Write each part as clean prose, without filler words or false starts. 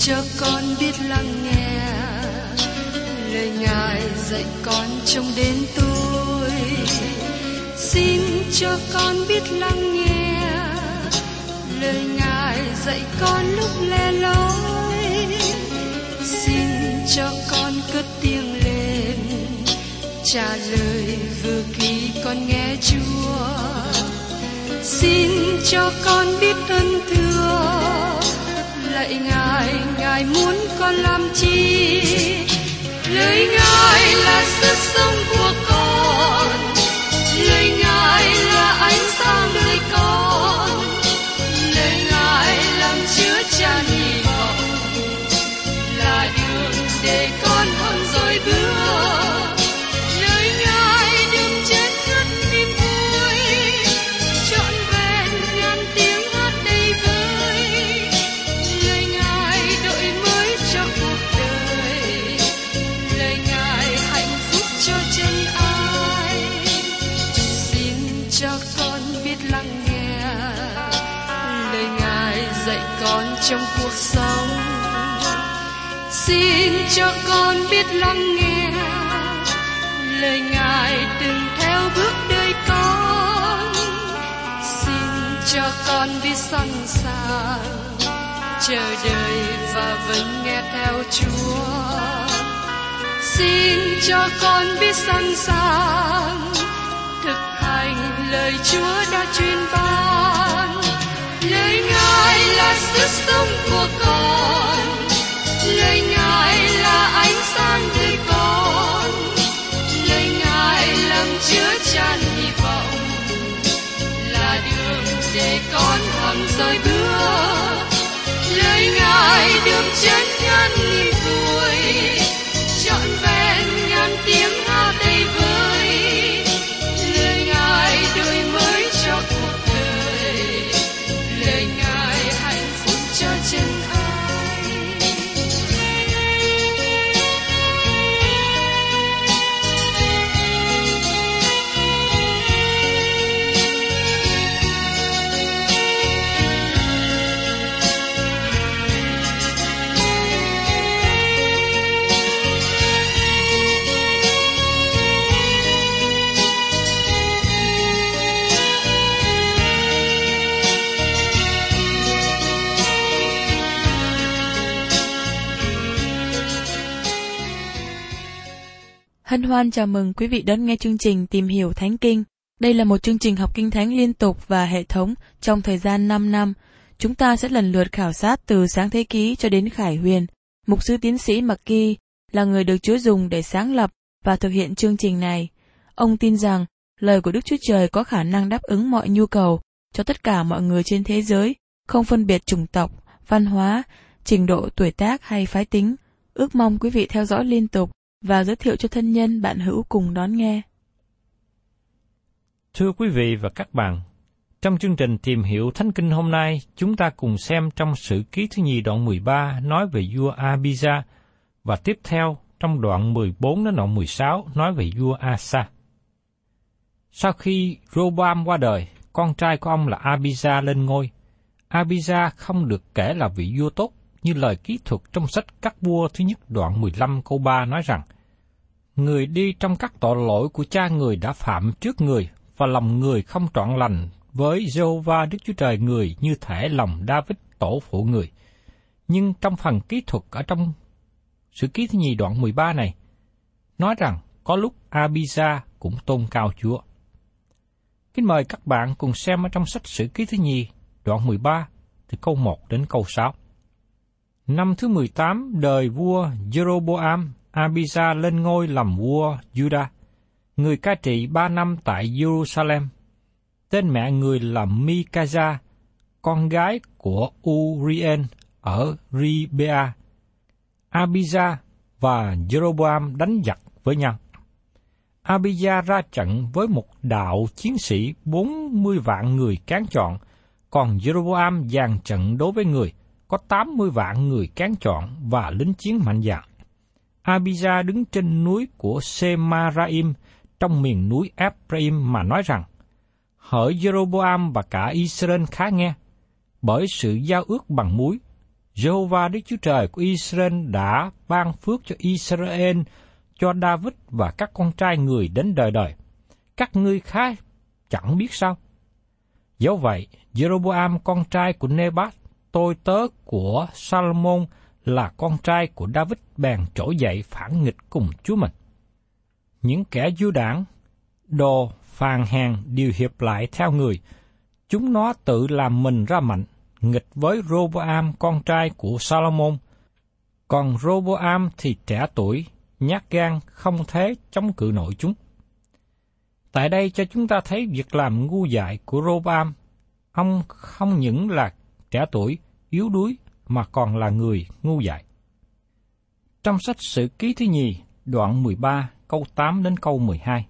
cho con biết lắng nghe lời Ngài dạy con trong đến tôi. Xin cho con biết lắng nghe lời Ngài dạy con lúc lẻ loi. Xin cho con cất tiếng lên trả lời vừa khi con nghe Chúa. Xin cho con biết ơn thưa lạy Ngài, Ngài muốn con làm chi? Lời Ngài là sức sống của con, lời Ngài là ánh sáng đời con, lời Ngài làm chứa chan hy vọng, là đường để con hôm rồi bước. Lời Ngài đừng chết ngất niềm vui, trọn vẹn ngàn tiếng hát đầy vơi. Lời Ngài đổi mới cho cuộc đời, lời Ngài hạnh phúc cho chân ai. Xin cho con biết lắng nghe lời Ngài dạy con trong cuộc sống. Xin cho con biết lắng nghe lời Ngài từng theo bước đời con. Xin cho con biết sẵn sàng chờ đợi và vẫn nghe theo Chúa. Xin cho con biết sẵn sàng thực hành lời Chúa đã truyền ban. Lời Ngài là sức sống của con, lời Ngài là ánh sáng đời con, lời Ngài làm chứa chan hy vọng, là đường để con hằng rời bước. Lời Ngài đường chân ngàn niềm vui, trọn vẹn ngàn tiếng hát đầy vơi. Lời Ngài đổi mới cho cuộc đời, lời Ngài hạnh phúc cho chân ai. Hân hoan chào mừng quý vị đón nghe chương trình Tìm hiểu Thánh Kinh. Đây là một chương trình học kinh thánh liên tục và hệ thống trong thời gian 5 năm. Chúng ta sẽ lần lượt khảo sát từ Sáng Thế Ký cho đến Khải Huyền. Mục sư tiến sĩ McGee là người được Chúa dùng để sáng lập và thực hiện chương trình này. Ông tin rằng lời của Đức Chúa Trời có khả năng đáp ứng mọi nhu cầu cho tất cả mọi người trên thế giới, không phân biệt chủng tộc, văn hóa, trình độ tuổi tác hay phái tính. Ước mong quý vị theo dõi liên tục và giới thiệu cho thân nhân bạn hữu cùng đón nghe. Thưa quý vị và các bạn, trong chương trình Tìm hiểu Thánh Kinh hôm nay, chúng ta cùng xem trong Sử Ký thứ nhì đoạn 13 nói về vua Abijah, và tiếp theo trong đoạn 14 đến đoạn 16 nói về vua Asa. Sau khi Roboam qua đời, con trai của ông là Abijah lên ngôi. Abijah không được kể là vị vua tốt, như lời ký thuật trong sách Các Vua thứ nhất đoạn 15 câu 3 nói rằng: Người đi trong các tội lỗi của cha người đã phạm trước người, và lòng người không trọn lành với Giê-hô-va Đức Chúa Trời người như thể lòng David tổ phụ người. Nhưng trong phần ký thuật ở trong Sử Ký thứ nhì đoạn 13 này, nói rằng có lúc Abijah cũng tôn cao Chúa. Kính mời các bạn cùng xem ở trong sách Sử Ký thứ nhì đoạn 13 từ câu 1 đến câu 6. Năm thứ 18 đời vua Jeroboam, Abijah lên ngôi làm vua Juda. Người cai trị 3 năm tại Jerusalem. Tên mẹ người là Mikajah, con gái của Urien ở Ribea. Abijah và Jeroboam đánh giặc với nhau. Abijah ra trận với một đạo chiến sĩ 40 vạn người cán chọn, còn Jeroboam dàn trận đối với người có 80 vạn người cán chọn và lính chiến mạnh dạn. Abijah đứng trên núi của Semaraim trong miền núi Ephraim mà nói rằng: Hỡi Jeroboam và cả Israel khá nghe, bởi sự giao ước bằng muối, Giê-hô-va Đức Chúa Trời của Israel đã ban phước cho Israel, cho David và các con trai người đến đời đời. Các ngươi khá chẳng biết sao? Dẫu vậy, Jeroboam con trai của Nebat, tôi tớ của Salomon là con trai của David bèn trỗi dậy phản nghịch cùng Chúa mình. Những kẻ du đảng, đồ phàn hèn đều hiệp lại theo người, chúng nó tự làm mình ra mạnh, nghịch với Roboam con trai của Salomon. Còn Roboam thì trẻ tuổi, nhát gan, không thể chống cự nổi chúng. Tại đây cho chúng ta thấy việc làm ngu dại của Roboam. Ông không những là trẻ tuổi, yếu đuối, mà còn là người ngu dại. Trong sách Sử Ký thứ nhì, đoạn 13, câu 8 đến câu 12.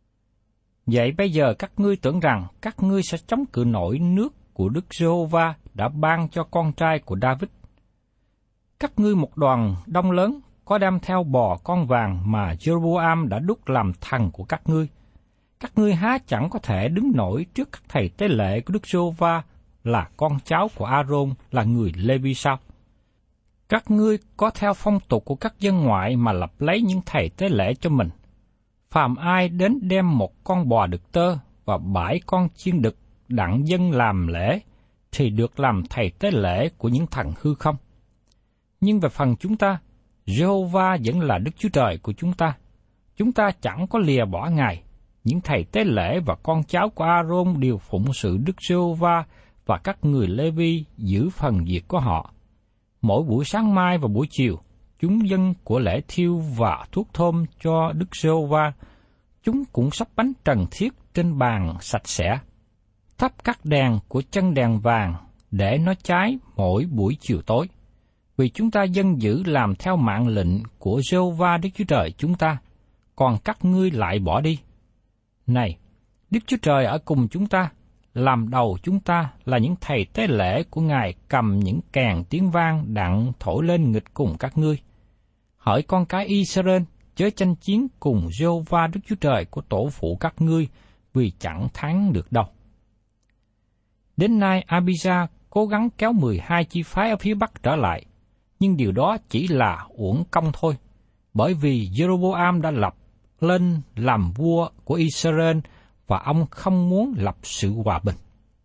Vậy bây giờ các ngươi tưởng rằng các ngươi sẽ chống cự nổi nước của Đức Giê-hô-va đã ban cho con trai của David. Các ngươi một đoàn đông lớn có đem theo bò con vàng mà Jeroboam đã đúc làm thần của các ngươi. Các ngươi há chẳng có thể đứng nổi trước các thầy tế lễ của Đức Giê-hô-va là con cháu của A-rôn, là người Lê-vi sao? Các ngươi có theo phong tục của các dân ngoại mà lập lấy những thầy tế lễ cho mình. Phàm ai đến đem một con bò đực tơ và 7 con chiên đực đặng dân làm lễ, thì được làm thầy tế lễ của những thần hư không. Nhưng về phần chúng ta, Giê-hô-va vẫn là Đức Chúa Trời của chúng ta. Chúng ta chẳng có lìa bỏ Ngài. Những thầy tế lễ và con cháu của A-rôn đều phụng sự Đức Giê-hô-va, và các người Lê-vi giữ phần việc của họ. Mỗi buổi sáng mai và buổi chiều, chúng dâng của lễ thiêu và thuốc thơm cho Đức Giê-hô-va. Chúng cũng sắp bánh trần thiết trên bàn sạch sẽ. Thắp các đèn của chân đèn vàng để nó cháy mỗi buổi chiều tối. Vì chúng ta dân giữ làm theo mạng lệnh của Giê-hô-va Đức Chúa Trời chúng ta, còn các ngươi lại bỏ đi. Này, Đức Chúa Trời ở cùng chúng ta, làm đầu chúng ta là những thầy tế lễ của Ngài cầm những kèn tiếng vang đặng thổi lên nghịch cùng các ngươi. Hỡi con cái Israel, chớ tranh chiến cùng Giê-hô-va Đức Chúa Trời của tổ phụ các ngươi, vì chẳng thắng được đâu. Đến nay Abijah cố gắng kéo 12 chi phái ở phía Bắc trở lại, nhưng điều đó chỉ là uổng công thôi, bởi vì Jeroboam đã lập lên làm vua của Israel và ông không muốn lập sự hòa bình.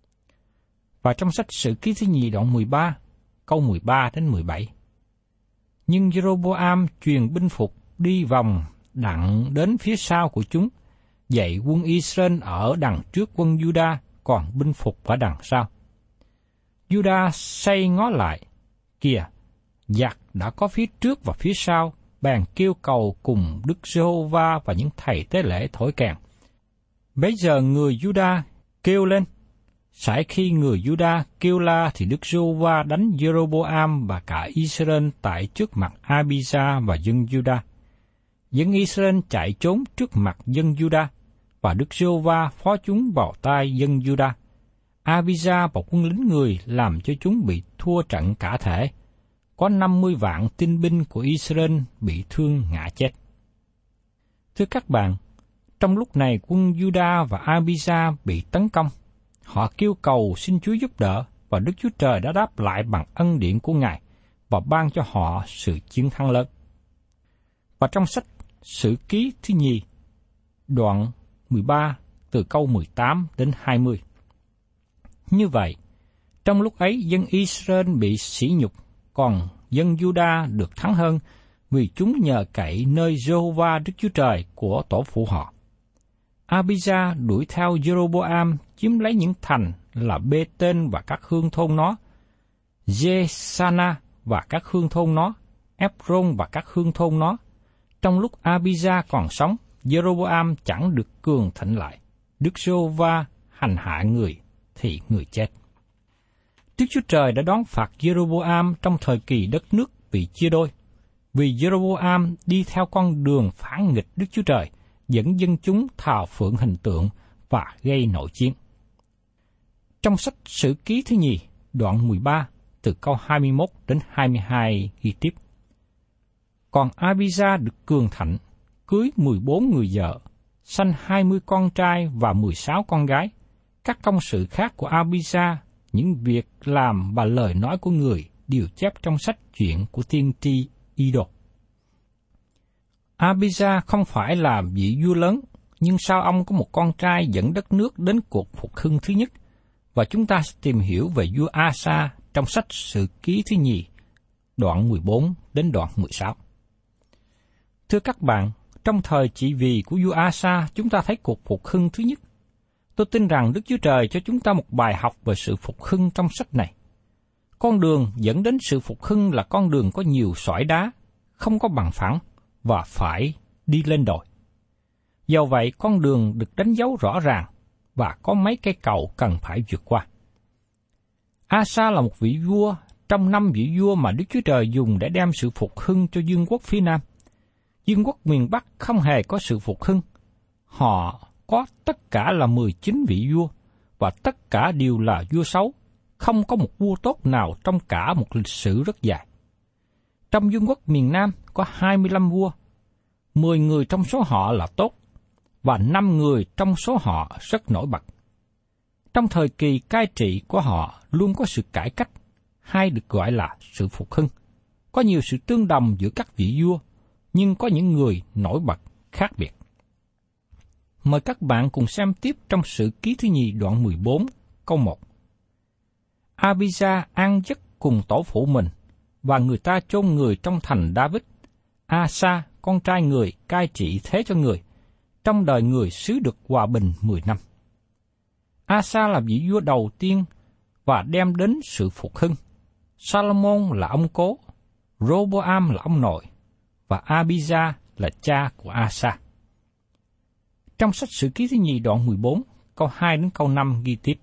Và trong sách Sử Ký thứ nhì đoạn 13, câu 13 đến 17. Nhưng Jeroboam truyền binh phục đi vòng đặng đến phía sau của chúng, vậy quân Israel ở đằng trước quân Juda, còn binh phục ở đằng sau. Juda xây ngó lại, kìa, giặc đã có phía trước và phía sau, bèn kêu cầu cùng Đức Giê-hô-va và những thầy tế lễ thổi kèn. Bấy giờ người Juda kêu lên. Sải khi người Juda kêu la thì Đức Giê-hô-va đánh Jeroboam và cả Israel tại trước mặt Abijah và dân Juda. Dân Israel chạy trốn trước mặt dân Juda, và Đức Giê-hô-va phó chúng vào tay dân Juda. Abijah và quân lính người làm cho chúng bị thua trận cả thể. Có 50 vạn tinh binh của Israel bị thương ngã chết. Thưa các bạn, trong lúc này quân Juda và Abijah bị tấn công, họ kêu cầu xin Chúa giúp đỡ, và Đức Chúa Trời đã đáp lại bằng ân điển của Ngài và ban cho họ sự chiến thắng lớn. Và trong sách Sử Ký thứ nhì, đoạn 13 từ câu 18 đến 20. Như vậy, trong lúc ấy dân Israel bị sỉ nhục, còn dân Juda được thắng hơn, vì chúng nhờ cậy nơi Giê-hô-va Đức Chúa Trời của tổ phụ họ. Abijah đuổi theo Jeroboam chiếm lấy những thành là Bê-tên và các hương thôn nó, Giê-sa-na và các hương thôn nó, Ép-rôn và các hương thôn nó. Trong lúc Abijah còn sống, Jeroboam chẳng được cường thịnh lại. Đức Giê-hô-va hành hạ người thì người chết. Đức Chúa Trời đã đón phạt Jeroboam trong thời kỳ đất nước bị chia đôi, vì Jeroboam đi theo con đường phản nghịch Đức Chúa Trời, dẫn dân chúng thờ phượng hình tượng và gây nội chiến. Trong sách Sử Ký thứ nhì, đoạn 13, từ câu 21 đến 22 ghi tiếp. Còn Abijah được cường thạnh, cưới 14 người vợ, sanh 20 con trai và 16 con gái. Các công sự khác của Abijah, những việc làm và lời nói của người đều chép trong sách Chuyện của tiên tri Iddo. Abijah không phải là vị vua lớn, nhưng sao ông có một con trai dẫn đất nước đến cuộc phục hưng thứ nhất, và chúng ta sẽ tìm hiểu về vua Asa trong sách Sử Ký thứ nhì, đoạn 14 đến đoạn 16. Thưa các bạn, trong thời trị vì của vua Asa, chúng ta thấy cuộc phục hưng thứ nhất. Tôi tin rằng Đức Chúa Trời cho chúng ta một bài học về sự phục hưng trong sách này. Con đường dẫn đến sự phục hưng là con đường có nhiều sỏi đá, không có bằng phẳng, và phải đi lên đồi. Do vậy, con đường được đánh dấu rõ ràng, và có mấy cây cầu cần phải vượt qua. Asa là một vị vua trong 5 vị vua mà Đức Chúa Trời dùng để đem sự phục hưng cho vương quốc phía Nam. Vương quốc miền Bắc không hề có sự phục hưng. Họ có tất cả là 19 vị vua, và tất cả đều là vua xấu, không có một vua tốt nào trong cả một lịch sử rất dài. Trong vương quốc miền Nam có 25 vua, 10 người trong số họ là tốt, và 5 người trong số họ rất nổi bật. Trong thời kỳ cai trị của họ luôn có sự cải cách, hay được gọi là sự phục hưng. Có nhiều sự tương đồng giữa các vị vua, nhưng có những người nổi bật khác biệt. Mời các bạn cùng xem tiếp trong Sử Ký thứ nhì đoạn 14, câu 1. Abijah ăn giấc cùng tổ phụ mình, và người ta chôn người trong thành David. Asa, con trai người, cai trị thế cho người. Trong đời người xứ được hòa bình 10 năm. Asa là vị vua đầu tiên và đem đến sự phục hưng. Salomon là ông cố, Roboam là ông nội, và Abijah là cha của Asa. Trong sách Sử Ký thứ nhì đoạn 14, câu 2 đến câu 5 ghi tiếp.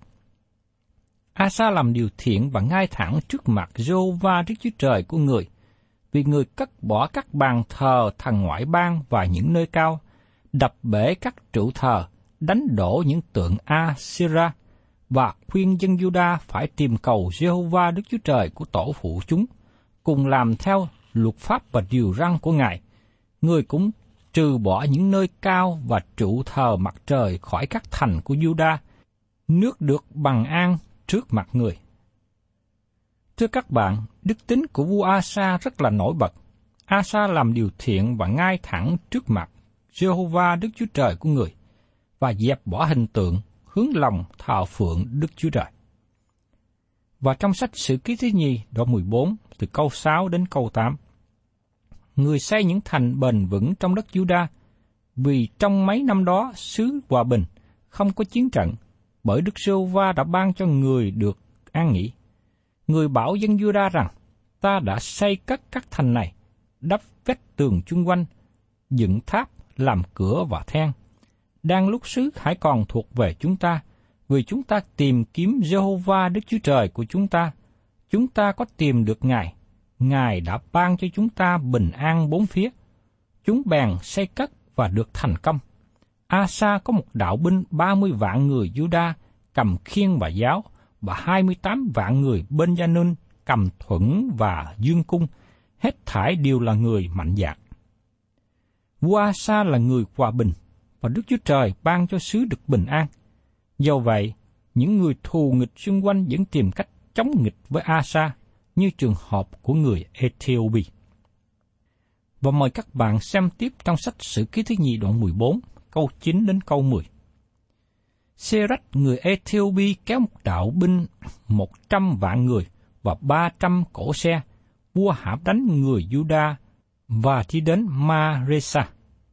Asa làm điều thiện và ngay thẳng trước mặt Giê-hô-va Đức Chúa Trời của người, vì người cất bỏ các bàn thờ thần ngoại bang và những nơi cao, đập bể các trụ thờ, đánh đổ những tượng Asera, và khuyên dân Giu-đa phải tìm cầu Giê-hô-va Đức Chúa Trời của tổ phụ chúng, cùng làm theo luật pháp và điều răn của Ngài. Người cũng trừ bỏ những nơi cao và trụ thờ mặt trời khỏi các thành của Giu-đa, nước được bằng an trước mặt người. Thưa các bạn, đức tính của vua Asa rất là nổi bật. Asa làm điều thiện và ngay thẳng trước mặt Giê-hô-va Đức Chúa Trời của người, và dẹp bỏ hình tượng, hướng lòng thờ phượng Đức Chúa Trời. Và trong sách Sử Ký thứ nhì đoạn 14, từ câu 6 đến câu 8, người xây những thành bền vững trong đất Giu-đa, vì trong mấy năm đó xứ hòa bình, không có chiến trận, bởi Đức Giê-hô-va đã ban cho người được an nghỉ. Người bảo dân Giu-đa rằng, ta đã xây cất các thành này, đắp vách tường chung quanh, dựng tháp, làm cửa và then. Đang lúc xứ hãy còn thuộc về chúng ta, vì chúng ta tìm kiếm Giê-hô-va Đức Chúa Trời của chúng ta có tìm được Ngài. Ngài đã ban cho chúng ta bình an bốn phía. Chúng bèn xây cất và được thành công. Asa có một đạo binh 30 vạn người Giu-đa cầm khiên và giáo, và 28 vạn người Bên-gia-nun cầm thuẫn và dương cung, hết thảy đều là người mạnh dạn. Vua Asa là người hòa bình, và Đức Chúa Trời ban cho xứ được bình an. Do vậy, những người thù nghịch xung quanh vẫn tìm cách chống nghịch với Asa, như trường hợp của người Ethiopia. Và mời các bạn xem tiếp trong sách Sử Ký thứ nhì đoạn 14, câu 9 đến câu 10. Serach người Ethiopia kéo một đạo binh 100 vạn người và 300 cỗ xe, vua hãm đánh người Giu-đa và đi đến Ma-resa.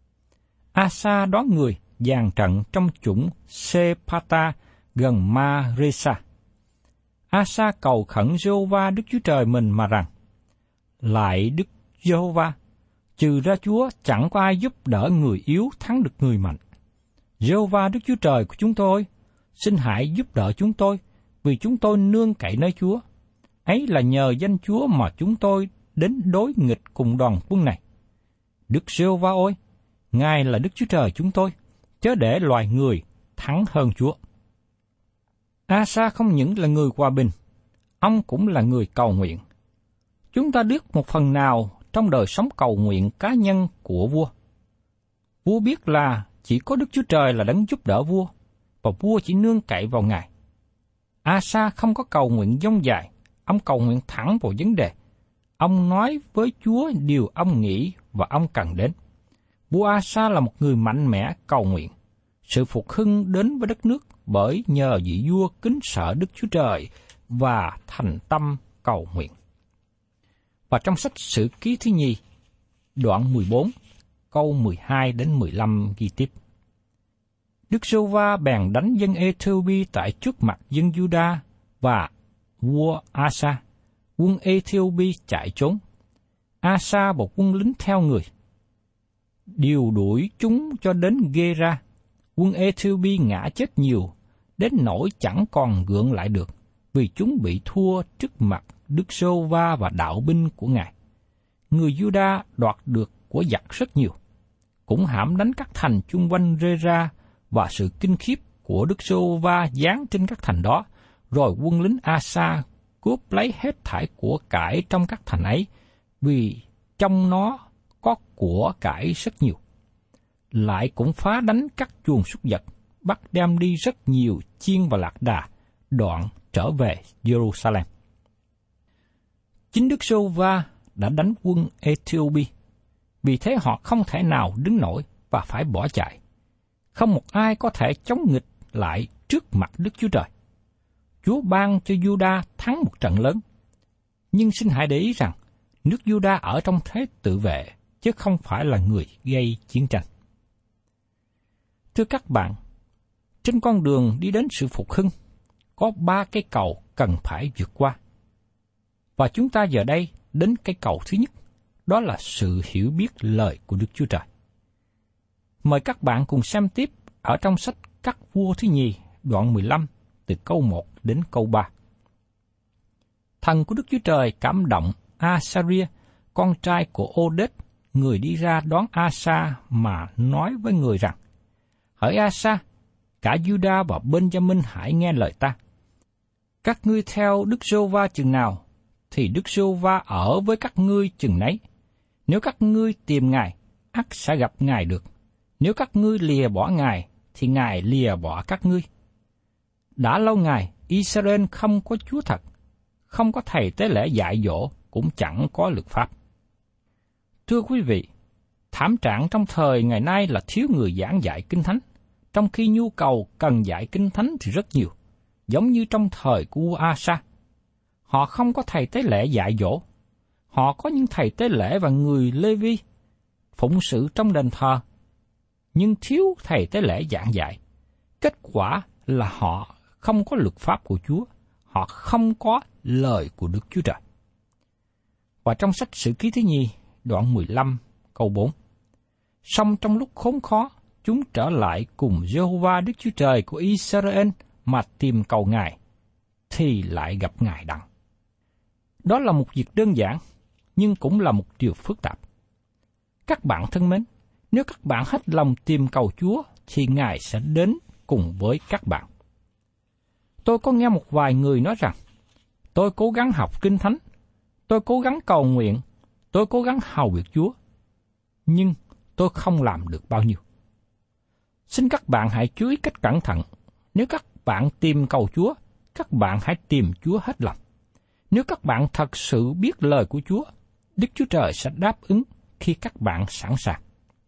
Asa đón người dàn trận trong chủng Sepata gần Ma-resa. Asa cầu khẩn Giê-hô-va Đức Chúa Trời mình mà rằng, lại Đức Giê-hô-va, trừ ra Chúa chẳng có ai giúp đỡ người yếu thắng được người mạnh. Giê-hô-va Đức Chúa Trời của chúng tôi, xin hãy giúp đỡ chúng tôi, vì chúng tôi nương cậy nơi Chúa. Ấy là nhờ danh Chúa mà chúng tôi đến đối nghịch cùng đoàn quân này. Đức Giê-hô-va ơi, Ngài là Đức Chúa Trời chúng tôi, chớ để loài người thắng hơn Chúa. Asa không những là người hòa bình, ông cũng là người cầu nguyện. Chúng ta biết một phần nào trong đời sống cầu nguyện cá nhân của vua. Vua biết là chỉ có Đức Chúa Trời là đấng giúp đỡ vua, và vua chỉ nương cậy vào Ngài. Asa không có cầu nguyện dông dài, ông cầu nguyện thẳng vào vấn đề. Ông nói với Chúa điều ông nghĩ và ông cần đến. Vua Asa là một người mạnh mẽ cầu nguyện. Sự phục hưng đến với đất nước bởi nhờ vị vua kính sợ Đức Chúa Trời và thành tâm cầu nguyện. Và trong sách Sử Ký thứ nhì, đoạn 14, câu 12 đến 15 ghi tiếp. Đức Giê-hô-va bèn đánh dân Ê-thi-ô-bi tại trước mặt dân Giu-đa và vua Asa. Quân Ê-thi-ô-bi chạy trốn. Asa một quân lính theo người, điều đuổi chúng cho đến Gê-ra. Quân Ê-thi-ô-bi ngã chết nhiều, đến nỗi chẳng còn gượng lại được, vì chúng bị thua trước mặt Đức Giê-hô-va và đạo binh của Ngài. Người Giu-đa đoạt được của giặc rất nhiều, cũng hãm đánh các thành chung quanh Rê-ra, và sự kinh khiếp của Đức Giê-hô-va giáng trên các thành đó. Rồi quân lính Asa cướp lấy hết thảy của cải trong các thành ấy, vì trong nó có của cải rất nhiều. Lại cũng phá đánh các chuồng súc vật, bắt đem đi rất nhiều chiên và lạc đà, đoạn trở về Jerusalem. Chính Đức Giê-hô-va đã đánh quân Ê-thi-ô-bi, vì thế họ không thể nào đứng nổi và phải bỏ chạy. Không một ai có thể chống nghịch lại trước mặt Đức Chúa Trời. Chúa ban cho Giu-đa thắng một trận lớn, nhưng xin hãy để ý rằng nước Giu-đa ở trong thế tự vệ, chứ không phải là người gây chiến tranh. Thưa các bạn, trên con đường đi đến sự phục hưng, có 3 cây cầu cần phải vượt qua. Và chúng ta giờ đây đến cây cầu thứ nhất, đó là sự hiểu biết lời của Đức Chúa Trời. Mời các bạn cùng xem tiếp ở trong sách Các Vua thứ nhì, đoạn 15, từ câu 1 đến câu 3. Thần của Đức Chúa Trời cảm động Asaria, con trai của Ô-đết, người đi ra đón Asa mà nói với người rằng: Hỡi Asa, cả Giu-đa và Ben-gia-minh hãy nghe lời ta. Các ngươi theo Đức Giê-hô-va chừng nào, thì Đức Giê-hô-va ở với các ngươi chừng nấy. Nếu các ngươi tìm Ngài, ắt sẽ gặp Ngài được. Nếu các ngươi lìa bỏ Ngài, thì Ngài lìa bỏ các ngươi. Đã lâu ngày, Israel không có Chúa thật, không có thầy tế lễ dạy dỗ, cũng chẳng có luật pháp. Thưa quý vị, thảm trạng trong thời ngày nay là thiếu người giảng dạy Kinh Thánh, trong khi nhu cầu cần dạy Kinh Thánh thì rất nhiều, giống như trong thời của vua Asa. Họ không có thầy tế lễ dạy dỗ. Họ có những thầy tế lễ và người Lê-vi phụng sự trong đền thờ, nhưng thiếu thầy tế lễ giảng dạy. Kết quả là họ không có luật pháp của Chúa, họ không có lời của Đức Chúa Trời. Và trong sách Sử Ký thứ nhì, đoạn 15, câu 4. Song trong lúc khốn khó, chúng trở lại cùng Giê-hô-va Đức Chúa Trời của Israel mà tìm cầu Ngài, thì lại gặp Ngài đặng. Đó là một việc đơn giản, nhưng cũng là một điều phức tạp. Các bạn thân mến, nếu các bạn hết lòng tìm cầu Chúa, thì Ngài sẽ đến cùng với các bạn. Tôi có nghe một vài người nói rằng, tôi cố gắng học Kinh Thánh, tôi cố gắng cầu nguyện, tôi cố gắng hầu việc Chúa, nhưng tôi không làm được bao nhiêu. Xin các bạn hãy chú ý cách cẩn thận. Nếu các bạn tìm cầu Chúa, các bạn hãy tìm Chúa hết lòng. Nếu các bạn thật sự biết lời của Chúa, Đức Chúa Trời sẽ đáp ứng khi các bạn sẵn sàng.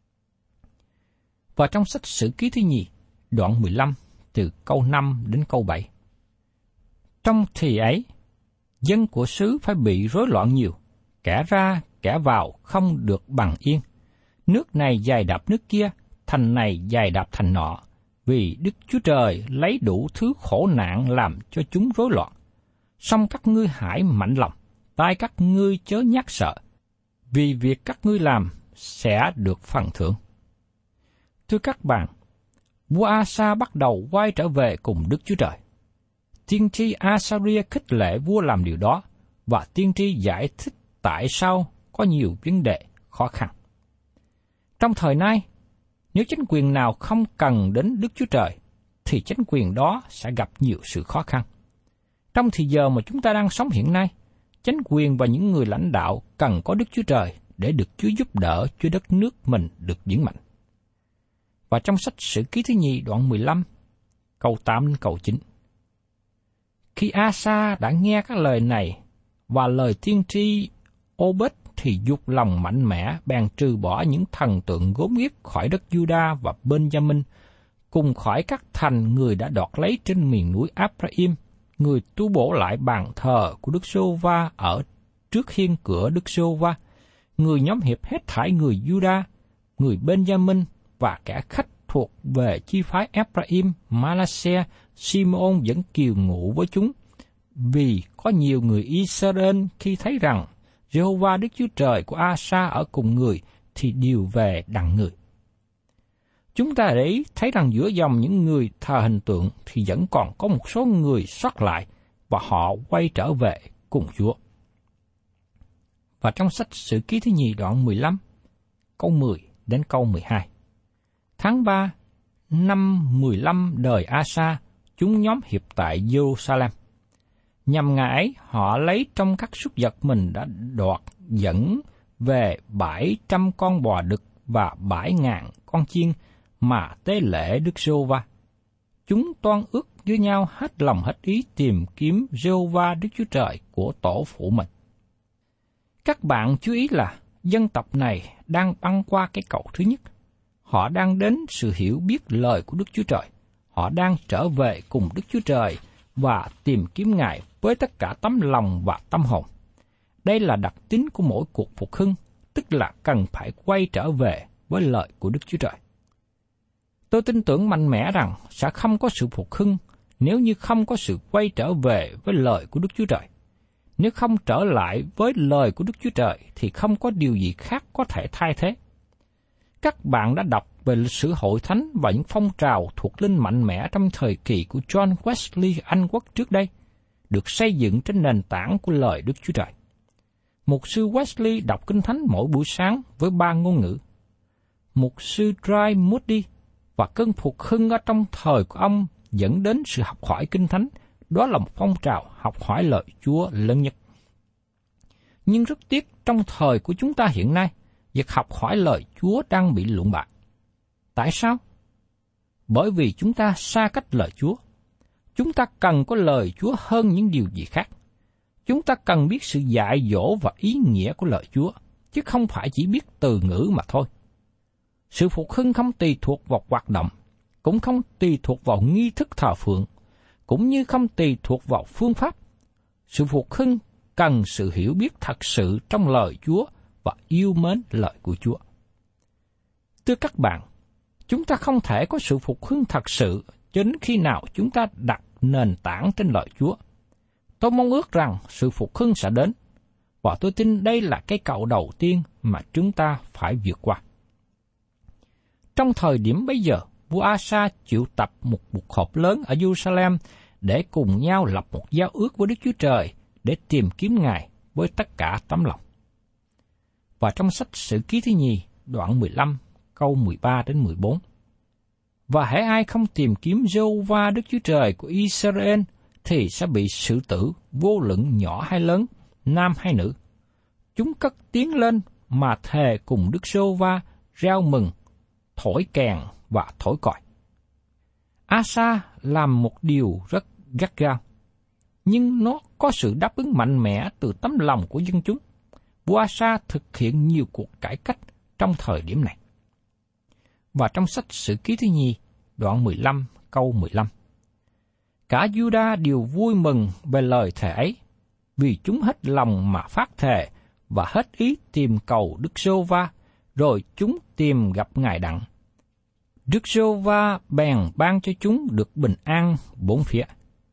Và trong sách Sử Ký thứ nhì, đoạn 15, từ câu 5 đến câu 7. Trong thì ấy, dân của xứ phải bị rối loạn nhiều, kẻ ra, kẻ vào không được bằng yên. Nước này dày đạp nước kia, thành này dày đạp thành nọ, vì Đức Chúa Trời lấy đủ thứ khổ nạn làm cho chúng rối loạn. Song các ngươi hãy mạnh lòng, tai các ngươi chớ nhát sợ, vì việc các ngươi làm sẽ được phần thưởng. Thưa các bạn, vua Asa bắt đầu quay trở về cùng Đức Chúa Trời. Tiên tri Asaria khích lệ vua làm điều đó, và tiên tri giải thích tại sao có nhiều vấn đề khó khăn. Trong thời nay, nếu chính quyền nào không cần đến Đức Chúa Trời, thì chính quyền đó sẽ gặp nhiều sự khó khăn. Trong thời giờ mà chúng ta đang sống hiện nay, chính quyền và những người lãnh đạo cần có Đức Chúa Trời để được Chúa giúp đỡ cho đất nước mình được vững mạnh. Và trong sách Sử Ký thứ nhì đoạn 15, câu 8 đến câu 9. Khi Asa đã nghe các lời này, và lời tiên tri Obed thì dục lòng mạnh mẽ, bèn trừ bỏ những thần tượng gốm ghiếc khỏi đất Juda và Benjamin, cùng khỏi các thành người đã đoạt lấy trên miền núi Ephraim. Người tu bổ lại bàn thờ của Đức Giê-hô-va ở trước hiên cửa Đức Giê-hô-va. Người nhóm hiệp hết thảy người Juda, người Benjamin và kẻ khách thuộc về chi phái Ephraim, Manasseh, Simeon vẫn kiều ngụ với chúng. Vì có nhiều người Israel khi thấy rằng Giê-hô-va Đức Chúa Trời của Asa ở cùng người thì đều về đặng người. Chúng ta để ý thấy rằng giữa dòng những người thờ hình tượng thì vẫn còn có một số người sót lại và họ quay trở về cùng Chúa. Và trong sách Sử Ký thứ nhì đoạn 15, câu 10 đến câu 12. Tháng 3, năm 15 đời Asa, chúng nhóm hiệp tại Jerusalem. Nhằm ngày ấy, họ lấy trong các súc vật mình đã đoạt dẫn về 700 con bò đực và 7.000 con chiên mà tế lễ Đức Giê-hô-va. Chúng toan ước với nhau hết lòng hết ý tìm kiếm Giê-hô-va Đức Chúa Trời của tổ phụ mình. Các bạn chú ý là dân tộc này đang băng qua cái cầu thứ nhất. Họ đang đến sự hiểu biết lời của Đức Chúa Trời. Họ đang trở về cùng Đức Chúa Trời và tìm kiếm Ngài với tất cả tấm lòng và tâm hồn. Đây là đặc tính của mỗi cuộc phục hưng, tức là cần phải quay trở về với lời của Đức Chúa Trời. Tôi tin tưởng mạnh mẽ rằng sẽ không có sự phục hưng nếu như không có sự quay trở về với lời của Đức Chúa Trời. Nếu không trở lại với lời của Đức Chúa Trời thì không có điều gì khác có thể thay thế. Các bạn đã đọc về lịch sử hội thánh và những phong trào thuộc linh mạnh mẽ trong thời kỳ của John Wesley Anh Quốc trước đây, được xây dựng trên nền tảng của lời Đức Chúa Trời. Mục sư Wesley đọc Kinh Thánh mỗi buổi sáng với 3 ngôn ngữ. Mục sư Dry Moody và cơn phục hưng ở trong thời của ông dẫn đến sự học hỏi Kinh Thánh, đó là một phong trào học hỏi lời Chúa lớn nhất. Nhưng rất tiếc trong thời của chúng ta hiện nay, việc học hỏi lời Chúa đang bị lụn bại. Tại sao? Bởi vì chúng ta xa cách lời Chúa. Chúng ta cần có lời Chúa hơn những điều gì khác. Chúng ta cần biết sự dạy dỗ và ý nghĩa của lời Chúa, chứ không phải chỉ biết từ ngữ mà thôi. Sự phục hưng không tùy thuộc vào hoạt động, cũng không tùy thuộc vào nghi thức thờ phượng, cũng như không tùy thuộc vào phương pháp. Sự phục hưng cần sự hiểu biết thật sự trong lời Chúa và yêu mến lời của Chúa. Thưa các bạn, chúng ta không thể có sự phục hưng thật sự cho đến khi nào chúng ta đặt nền tảng trên lời Chúa. Tôi mong ước rằng sự phục hưng sẽ đến, và tôi tin đây là cái cầu đầu tiên mà chúng ta phải vượt qua. Trong thời điểm bây giờ, vua Asa triệu tập một cuộc họp lớn ở Jerusalem để cùng nhau lập một giao ước với Đức Chúa Trời để tìm kiếm Ngài với tất cả tấm lòng. Và trong sách Sử Ký thứ nhì, đoạn 15, câu 13 đến 14. Và hễ ai không tìm kiếm Giê-hô-va Đức Chúa Trời của Israel thì sẽ bị xử tử, vô luận nhỏ hay lớn, nam hay nữ. Chúng cất tiếng lên mà thề cùng Đức Giê-hô-va, reo mừng, thổi kèn và thổi còi. Asa làm một điều rất gắt gao, nhưng nó có sự đáp ứng mạnh mẽ từ tấm lòng của dân chúng. Vua Asa thực hiện nhiều cuộc cải cách trong thời điểm này. Và trong sách Sử Ký thứ nhì, đoạn 15, câu 15. Cả Juda đều vui mừng về lời thề ấy, vì chúng hết lòng mà phát thề và hết ý tìm cầu Đức Giê-hô-va, rồi chúng tìm gặp Ngài đặng. Đức Giê-hô-va bèn ban cho chúng được bình an bốn phía.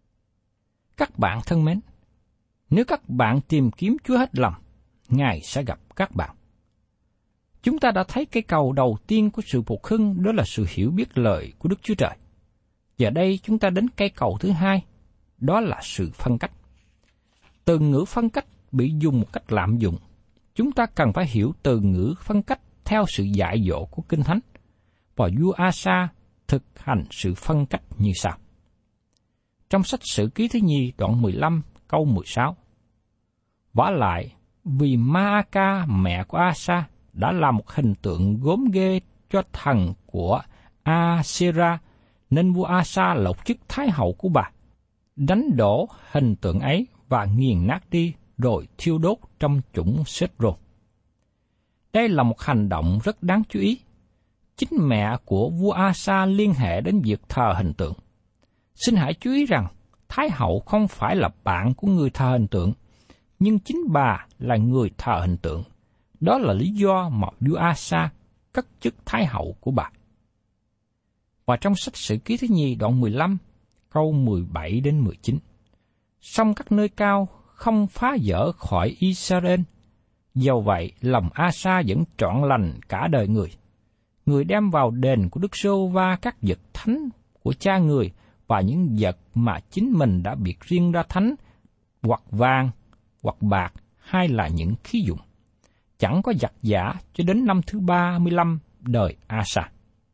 Các bạn thân mến, nếu các bạn tìm kiếm Chúa hết lòng, Ngài sẽ gặp các bạn. Chúng ta đã thấy cái cầu đầu tiên của sự phục hưng, đó là sự hiểu biết lời của Đức Chúa Trời. Giờ đây chúng ta đến cây cầu thứ hai, đó là sự phân cách. Từ ngữ phân cách bị dùng một cách lạm dụng. Chúng ta cần phải hiểu từ ngữ phân cách theo sự dạy dỗ của Kinh Thánh. Và vua Asa thực hành sự phân cách như sau. Trong sách Sử Ký thứ nhì đoạn 15 câu 16. Vả lại, vì Ma-a-ca mẹ của Asa đã làm một hình tượng gốm ghê cho thần của A-sê-ra, nên vua Asa lột chức thái hậu của bà, đánh đổ hình tượng ấy và nghiền nát đi, rồi thiêu đốt trong chủng Sết-rôn. Đây là một hành động rất đáng chú ý. Chính mẹ của vua Asa liên hệ đến việc thờ hình tượng. Xin hãy chú ý rằng, Thái hậu không phải là bạn của người thờ hình tượng, nhưng chính bà là người thờ hình tượng. Đó là lý do mà vua Asa cất chức Thái hậu của bà. Và trong sách Sử Ký Thứ Nhì đoạn 15, câu 17 đến 19. Song các nơi cao không phá dỡ khỏi Israel. Dầu vậy, lòng Asa vẫn trọn lành cả đời người. Người đem vào đền của Đức Giê-hô-va các vật thánh của cha người và những vật mà chính mình đã biệt riêng ra thánh, hoặc vàng, hoặc bạc, hay là những khí dụng. Chẳng có giặc giả cho đến năm thứ 35 đời Asa.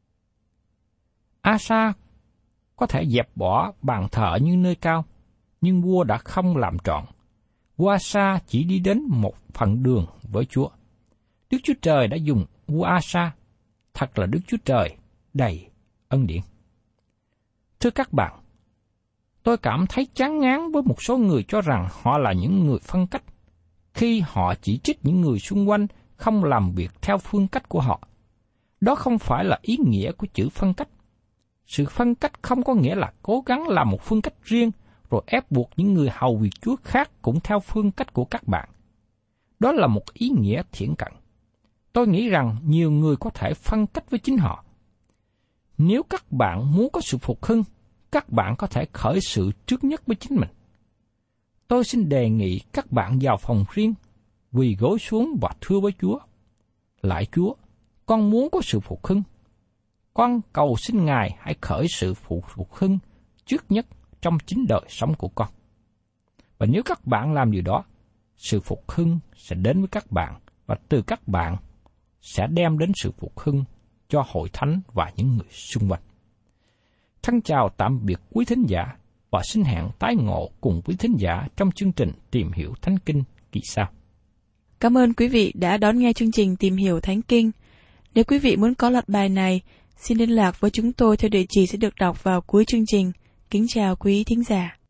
Asa có thể dẹp bỏ bàn thờ như nơi cao, nhưng vua đã không làm trọn. Vua Asa chỉ đi đến một phần đường với Chúa. Đức Chúa Trời đã dùng vua Asa, thật là Đức Chúa Trời đầy ân điển. Thưa các bạn, tôi cảm thấy chán ngán với một số người cho rằng họ là những người phân cách, khi họ chỉ trích những người xung quanh không làm việc theo phương cách của họ. Đó không phải là ý nghĩa của chữ phân cách. Sự phân cách không có nghĩa là cố gắng làm một phương cách riêng, rồi ép buộc những người hầu việc Chúa khác cũng theo phương cách của các bạn. Đó là một ý nghĩa thiển cận. Tôi nghĩ rằng nhiều người có thể phân cách với chính họ. Nếu các bạn muốn có sự phục hưng, các bạn có thể khởi sự trước nhất với chính mình. Tôi xin đề nghị các bạn vào phòng riêng, quỳ gối xuống và thưa với Chúa: Lạy Chúa, con muốn có sự phục hưng. Con cầu xin Ngài hãy khởi sự phục hưng trước nhất trong chính đời sống của con. Và nếu các bạn làm điều đó, sự phục hưng sẽ đến với các bạn, và từ các bạn sẽ đem đến sự phục hưng cho hội thánh và những người xung quanh. Thân chào tạm biệt quý thính giả, và xin hẹn tái ngộ cùng quý thính giả trong chương trình Tìm Hiểu Thánh Kinh kỳ sau. Cảm ơn quý vị đã đón nghe chương trình Tìm Hiểu Thánh Kinh. Nếu quý vị muốn có loạt bài này, xin liên lạc với chúng tôi theo địa chỉ sẽ được đọc vào cuối chương trình. Kính chào quý thính giả.